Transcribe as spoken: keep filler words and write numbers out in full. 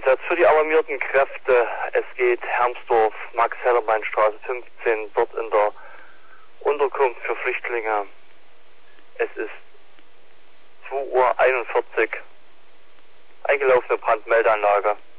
Einsatz für die alarmierten Kräfte. Es geht Hermsdorf, Max-Hellermann-Straße fünfzehn, dort in der Unterkunft für Flüchtlinge. Es ist zwei Uhr einundvierzig. Eingelaufene Brandmeldeanlage.